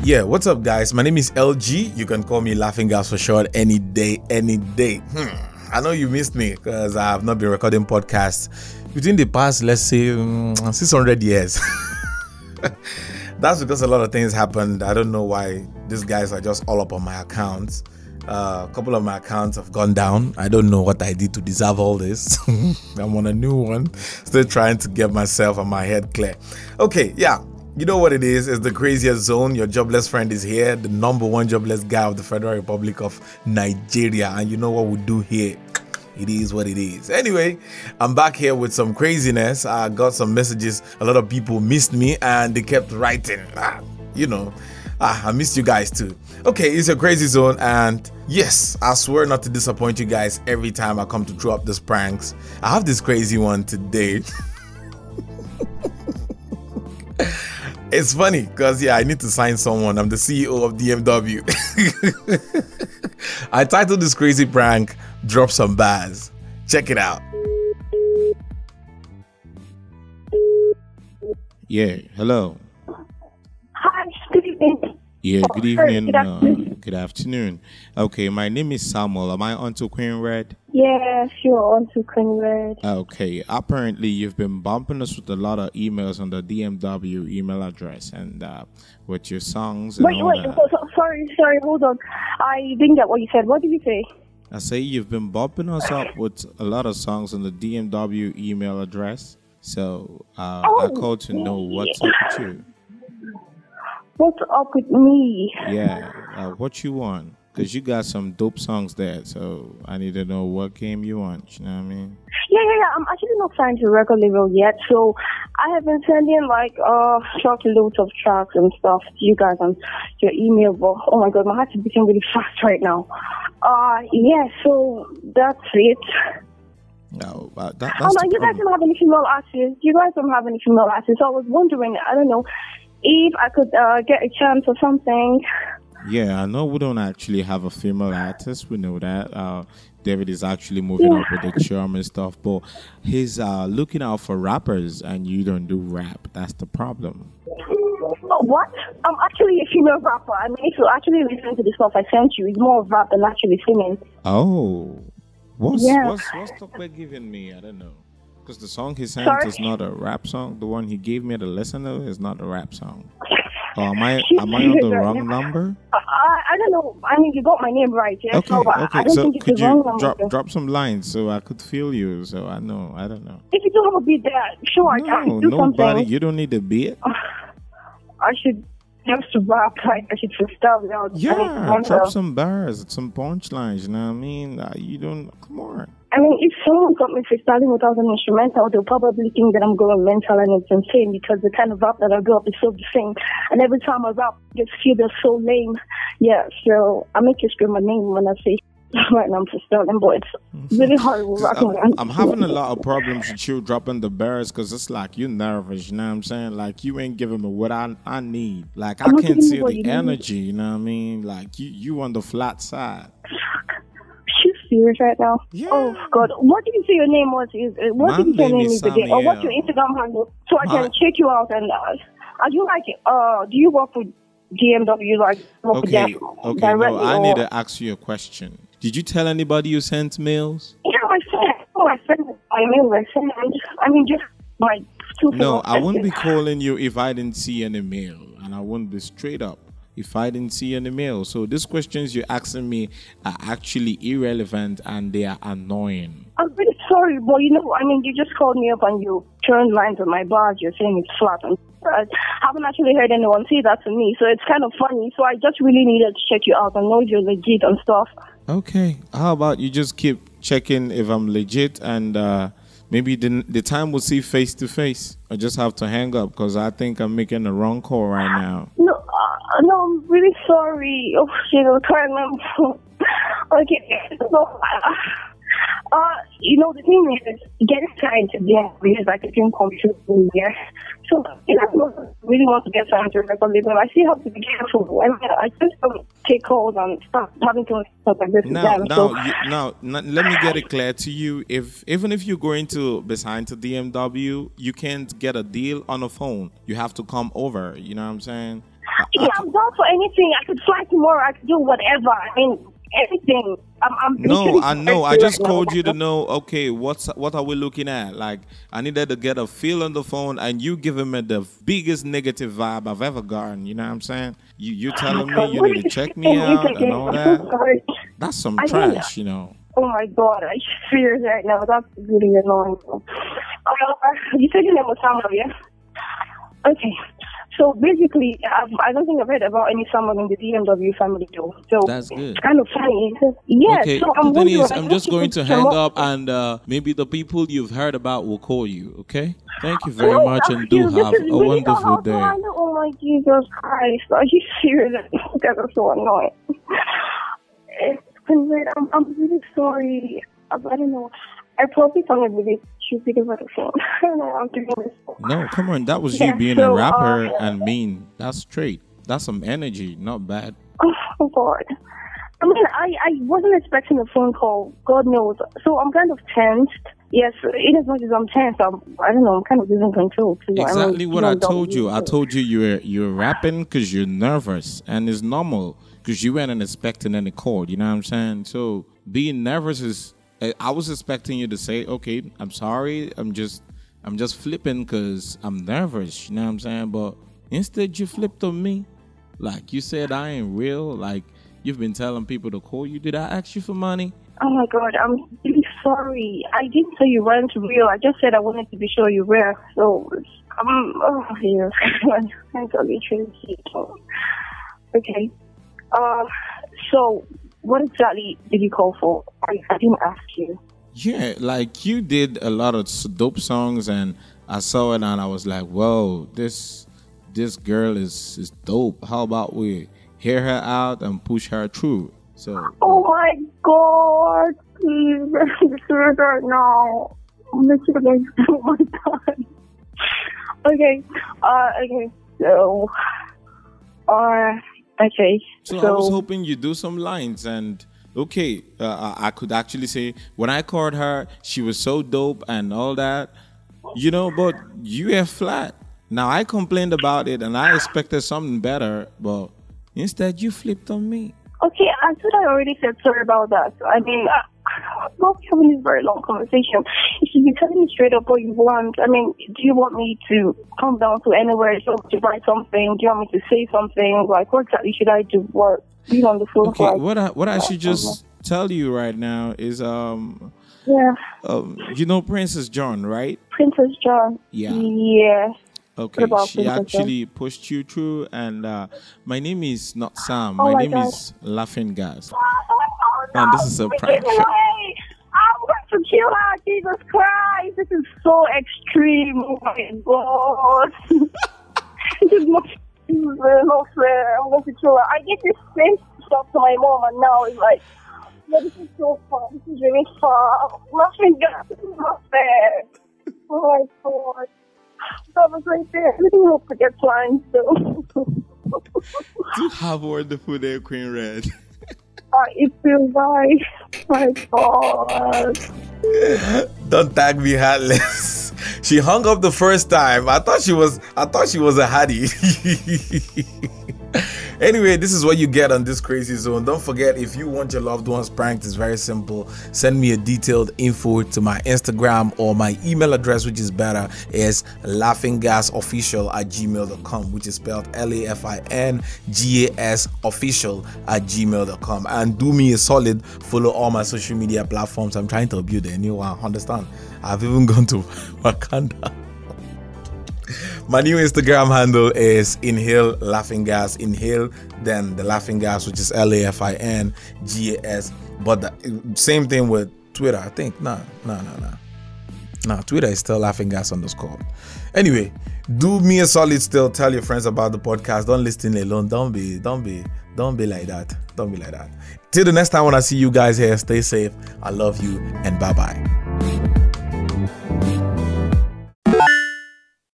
Yeah, what's up, guys? My name is LG. You can call me Laughing Gas for short any day, any day. I know you missed me because I have not been recording podcasts within the past, let's say, 600 years. That's because a lot of things happened. I don't know why these guys are just all up on my accounts. A couple of my accounts have gone down. I don't know what I did to deserve all this. I'm on a new one, still trying to get myself and my head clear. Okay, yeah. You know what it is? It's the craziest zone. Your jobless friend is here, the number one jobless guy of the Federal Republic of Nigeria. And you know what we do here? It is what it is. Anyway, I'm back here with some craziness. I got some messages. A lot of people missed me and they kept writing. I missed you guys too. Okay, it's a crazy zone. And yes, I swear not to disappoint you guys every time I come to throw up these pranks. I have this crazy one today. It's funny because, I need to sign someone. I'm the CEO of DMW. I titled this crazy prank, Drop Some Bars. Check it out. Yeah, hello. Hi, good evening. Yeah, good evening. Good afternoon. Good afternoon. Okay, my name is Samuel. Am I on to Queen Red? Yes, you're on to Queen Red. Okay, apparently you've been bumping us with a lot of emails on the DMW email address and with your songs and Wait, sorry, hold on. I didn't get what you said. What did you say? I say you've been bumping us up with a lot of songs on the DMW email address. So I called to know what's up with you. What's up with me? Yeah, what you want? Because you got some dope songs there, so I need to know what game you want, you know what I mean? Yeah. I'm actually not signed to a record label yet, so I have been sending loads of tracks and stuff to you guys on your email, but oh my god, my heart is beating really fast right now. So that's it. No, you guys don't have any female artists. So I was wondering, I don't know, if I could get a chance or something. Yeah, I know we don't actually have a female artist. We know that. David is actually moving up with the charm and stuff, but he's looking out for rappers and you don't do rap. That's the problem. What? I'm actually a female rapper. I mean, if you actually listen to the stuff I sent you, it's more of rap than actually singing. Oh. What's the giving me? I don't know. Because the song he sent is not a rap song. The one he gave me to listen to is not a rap song. Am I on the wrong number? I don't know. I mean, you got my name right. Yeah? Okay. I don't think it's could the wrong you number. drop some lines so I could feel you? So I know. I don't know. If you don't have a beat there, sure, I can do something. Nobody. You don't need a beat. I should just rap. Like I should freestyle now. Yeah, drop some bars, some punchlines. You know what I mean? You don't. Come on. I mean, if someone got me freestyling without an instrumental, they'll probably think that I'm going mental and it's insane because the kind of rap that I grew up is so the same. And every time I rap, I just feel they're so lame. Yeah, so I make you scream my name when I say right now I'm freestyling, but it's really hard with rapping. I'm having a lot of problems with you dropping the bars because it's like you're nervous, you know what I'm saying? Like you ain't giving me what I need. Like I can't see the energy, you know what I mean? Like you on the flat side. Serious right now? Yeah. Oh God! What did you say your name was? What did you say your name is again? Or what's your Instagram handle so I can check you out? And are you like? Do you work with DMW? Like work with them directly? No, I need to ask you a question. Did you tell anybody you sent mails? Yeah, I sent my mail. I mean, just my. No, I wouldn't be calling you if I didn't see any mail, and I wouldn't be straight up if I didn't see any mail. So these questions you're asking me are actually irrelevant and they are annoying. I'm really sorry, but you just called me up and you turned lines on my bars. You're saying it's flat. And I haven't actually heard anyone say that to me, so it's kind of funny. So I just really needed to check you out and know you're legit and stuff. Okay. How about you just keep checking if I'm legit and maybe the time we'll see face to face. I just have to hang up because I think I'm making the wrong call right now. No, I'm really sorry. Oh, shit, I can't remember. Okay, so, the thing is, getting signed to DMW is like a dream come true for me. So, I really want to get signed to a record label. I still have to be careful. I just don't take calls and stop having to stuff like this. Now, let me get it clear to you. Even if you're going to be signed to DMW, you can't get a deal on the phone. You have to come over. You know what I'm saying? Yeah, I'm down for anything. I could fly tomorrow. I could do whatever. I mean, anything. No, I know. I just right called now. you to know. Okay, what are we looking at? Like, I needed to get a feel on the phone, and you giving me the biggest negative vibe I've ever gotten. You know what I'm saying? You telling me you need to check me out and all that. That's some trash, you know. Oh my God, I fear that now. That's really annoying. You said your name was Samuel, yeah? Okay. So basically, I don't think I've heard about any someone in the DMW family though. So That's good. It's kind of funny. Yeah. Okay, So the thing is, wondering, I'm just going to hang up, and maybe the people you've heard about will call you. Okay? Thank you very much, and do have a wonderful day. Oh my Jesus Christ! Are you serious? That is so annoying. I'm really sorry. I don't know. I probably sounded really stupid over the phone. I don't know. I'm doing this. No, come on. That was you being a rapper and mean. That's straight. That's some energy. Not bad. Oh God. I mean, I wasn't expecting a phone call. God knows. So I'm kind of tensed. Yes, in as much as I'm tense, I don't know. I'm kind of losing control too. Exactly what I told you. I told you you're rapping because you're nervous, and it's normal because you weren't expecting any call. You know what I'm saying? So being nervous is. I was expecting you to say, "Okay, I'm sorry. I'm just flipping because I'm nervous." You know what I'm saying? But instead, you flipped on me. Like you said, I ain't real. Like you've been telling people to call you. Did I ask you for money? Oh my God, I'm really sorry. I didn't say you weren't real. I just said I wanted to be sure you were. So yes, I'm totally crazy. Okay. So. What exactly did you call for? I didn't ask you. Yeah, like you did a lot of dope songs, and I saw it, and I was like, "Whoa, this girl is dope. How about we hear her out and push her through?" So. Oh my God! Please, right now. I'm literally so much time. Okay. Okay. So. Okay. So I was hoping you do some lines, and okay, I could actually say when I called her, she was so dope and all that, you know. But you are flat. Now I complained about it, and I expected something better, but instead you flipped on me. Okay, I thought I already said sorry about that. I mean, we're having this very long conversation. You should be telling me straight up what you want. I mean, do you want me to come down to anywhere to write something? Do you want me to say something? Like, what exactly should I do? What be on the phone? Okay, what I should just tell you right now is you know Princess John, right? Princess John. Yeah. Yeah. Okay, she actually pushed you through, and my name is not Sam. Oh my name God. is Laughing Gas. Oh, no. And this is a prank show. I'm going to kill her, Jesus Christ. This is so extreme. Oh my God. This is not fair. I'm going to kill her. I get this same stuff to my mom, and now it's like, yeah, this is so far. This is really far. Laughing Gas. This is not fair. Oh my God. That was right there. I didn't hope to get flying still. You have a wonderful day, Queen Red. It feels like, my God. Don't tag me heartless. She hung up the first time. I thought she was a Hattie. Anyway, this is what you get on this crazy zone. Don't forget, if you want your loved ones pranked, it's very simple. Send me a detailed info to my Instagram, or my email address, which is better, is laughinggasofficial@gmail.com, which is spelled LAFINGASofficial@gmail.com. And do me a solid, follow all my social media platforms. I'm trying to build a new one. Understand? I've even gone to Wakanda. My new Instagram handle is Inhale Laughing Gas. Inhale, then the Laughing Gas, which is LAFINGAS. But the same thing with Twitter, I think. Nah. Twitter is still Laughing Gas _. Anyway, do me a solid still. Tell your friends about the podcast. Don't listen alone. Don't be like that. Don't be like that. Till the next time when I see you guys here, stay safe. I love you, and bye-bye.